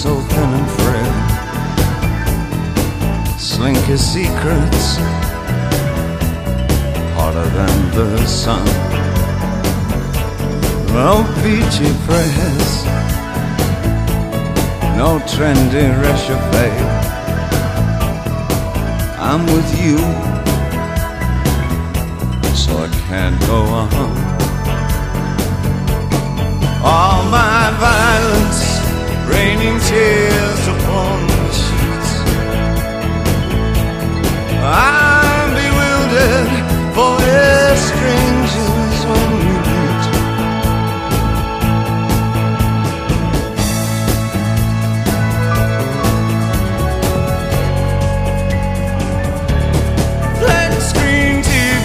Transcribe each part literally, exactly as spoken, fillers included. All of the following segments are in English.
so thin and frail, slinky secrets hotter than the sun. No beachy prayers, no trendy réchauffé. I'm with you, so I can't go on. All my violence, raining tears upon the sheets. I'm bewildered, for we're strangers when we meet. Flat screen T V,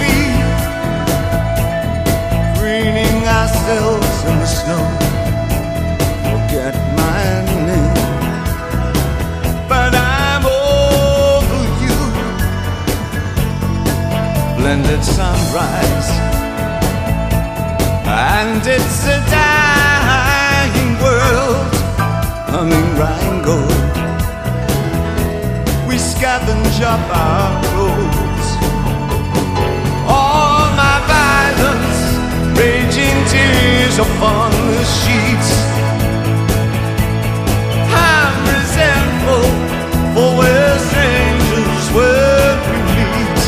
preening ourselves in the snow. Forget my name, but I'm over you. Blended sunrise, and it's a dying world, humming Rheingold. We scavenge up our roads. All my violence, raging tears upon the sheets. I'm resentful, for we're strangers when we meet.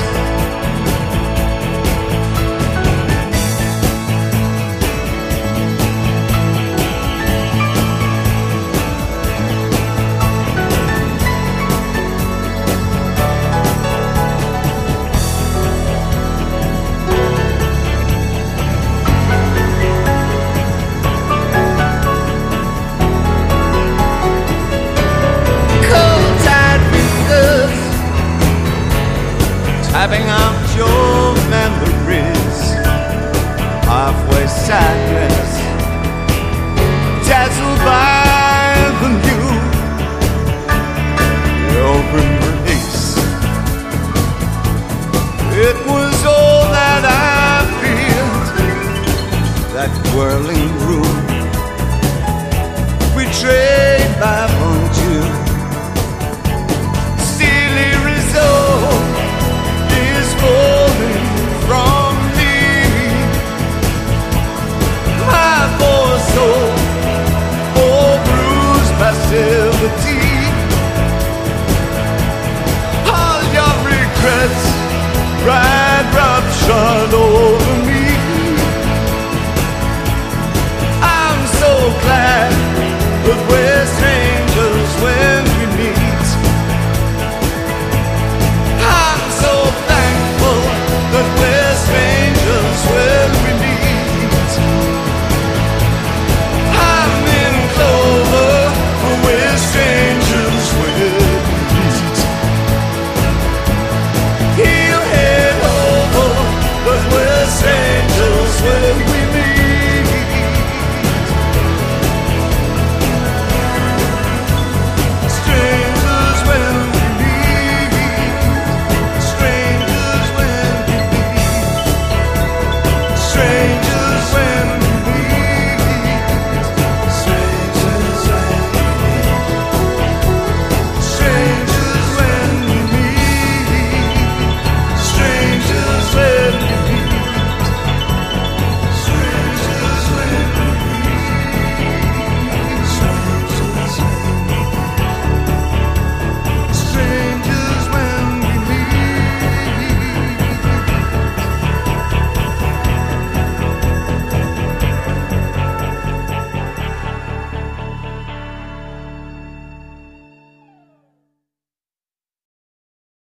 Tapping out your memories, halfway sadness, dazzled by the new, the open release. It was all that I feared, that whirling room. We traded